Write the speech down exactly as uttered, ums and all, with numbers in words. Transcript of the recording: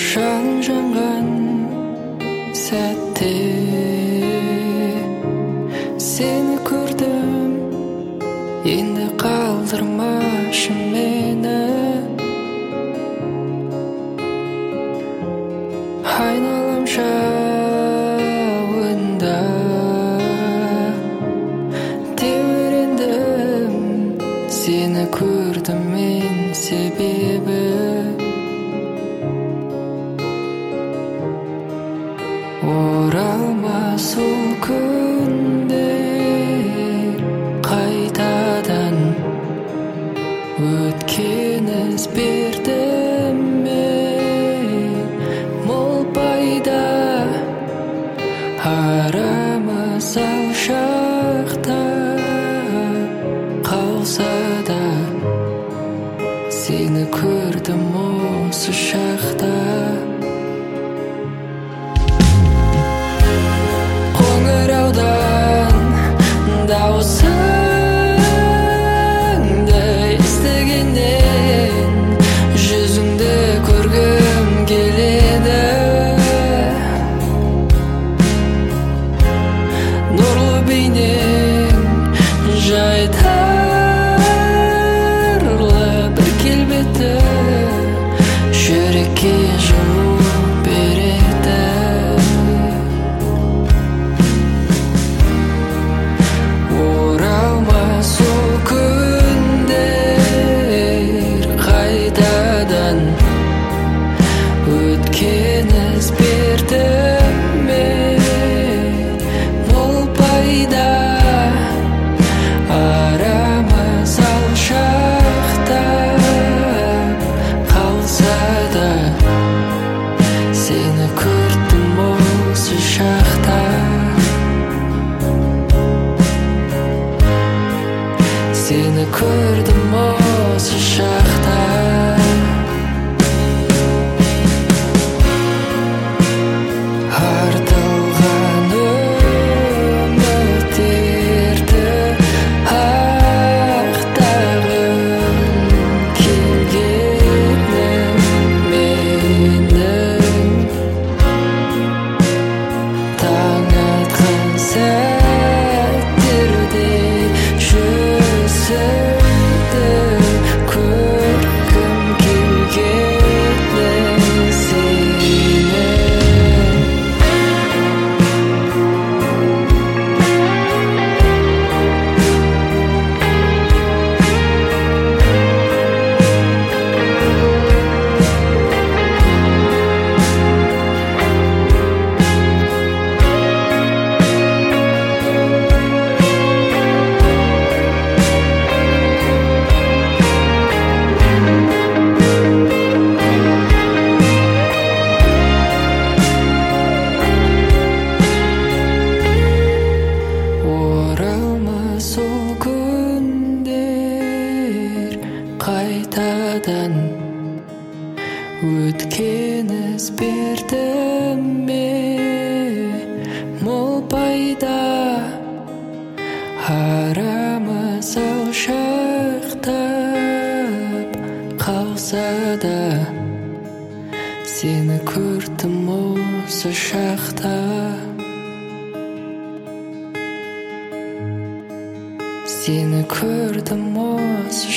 жалын жанған сәтте сені көрдім, енді қалдырмашы мені. Айналам жауында тебірендім, сені көрдім мен себебі. Оралмас ол күндер қайтадан, өткен із бердім мен мол пайда. Арамыз алшақта қалса да, сені көрдім осы шақта. Дауысыңды естігеннен жүзіңді көргім келеді. Нұрлы бейнең жайдарлы бір келбеті жүрекке жылу береді. Өткен із бердім мен мол пайда. Арамыз алшақтап қалса да, сені көрдім осы шақта. Сені көрдім осы шақта. Қайтадан өткен із бердім мен мол пайда. Арамыз алшақтап қалса да, сені көрдім осы шақта. Сені көрдім осы